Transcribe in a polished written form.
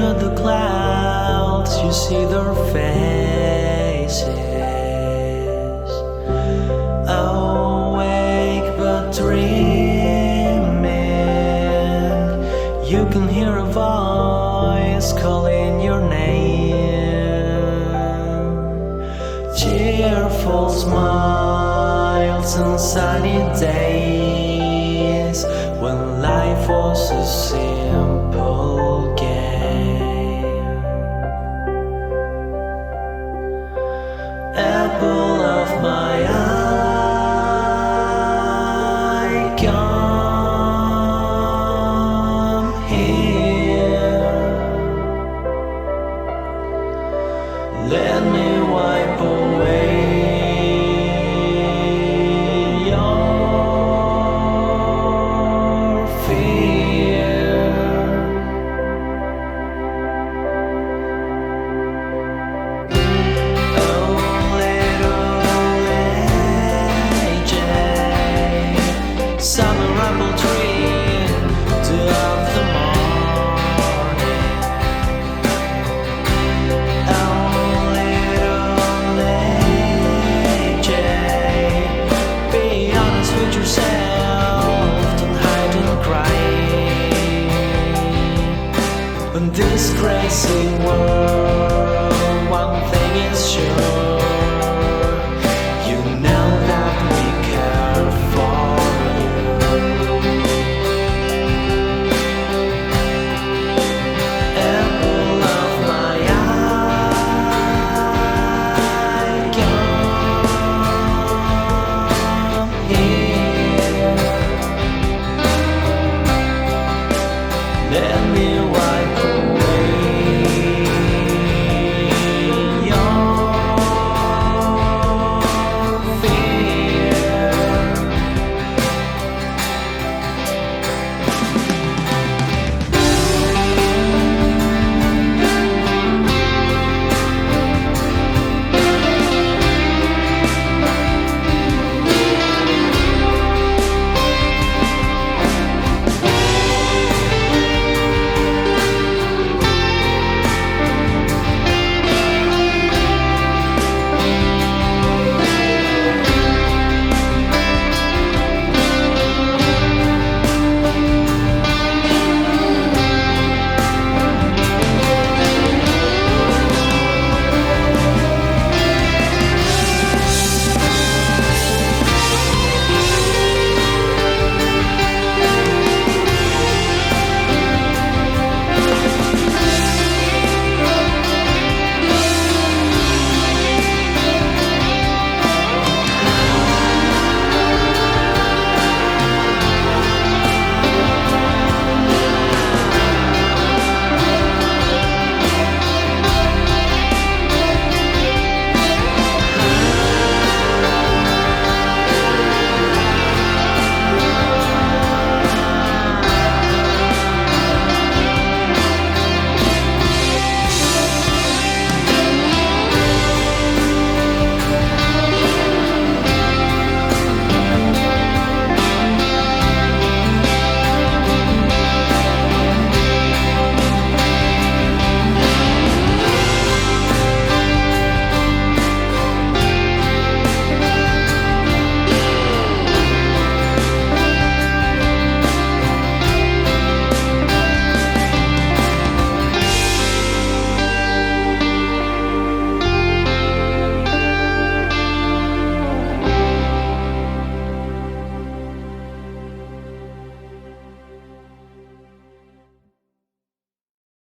at the clouds, you see their faces. Awake but dreaming, you can hear a voice calling your name. Cheerful smiles and sunny days, when life was a simple game. Apple of my eye, come here. Let me wipe away your fear. Oh, little AJ, summer apple tree, dew of the morning. Oh, little AJ, be honest with yourself, don't hide and cry. In this crazy world, one thing is sure, you know that we care for you. Apple of my eye, come here. Let me